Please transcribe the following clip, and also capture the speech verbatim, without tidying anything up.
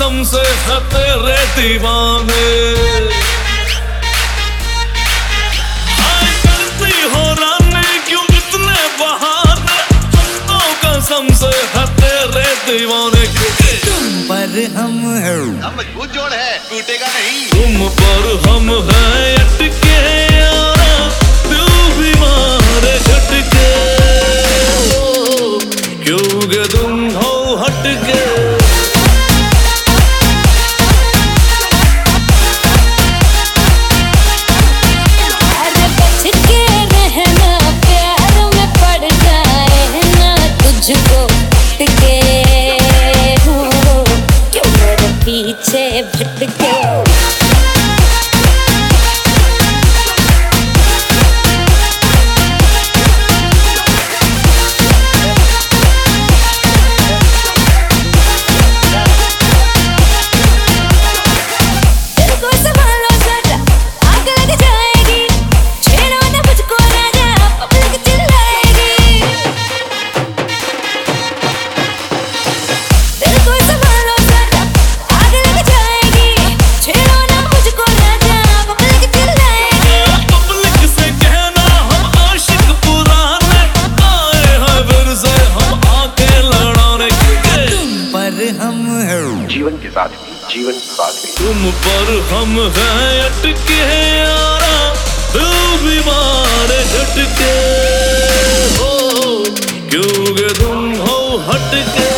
कसम से है तेरे दीवाने। हाय करती हो रानी क्यों इतने बहाने, हम तो कसम से है तेरे दीवाने। क्योंकि तुम पर हम है, हम मजबूत जोड़ है, टूटेगा नहीं। तुम पर हम हैं अटके यारा, दिल बीमार झटके, क्योंकि तुम हो हटके। अरे बच के रहना, प्यार में पड़ जाए ना तुझको टिके हो, क्यों मेरे पीछे भटके। हम है जीवन के साथ भी, जीवन के साथ भी। तुम पर हम हैं अटके यारा, दिल बीमार झटके हो, क्योंकि तुम हो हटके।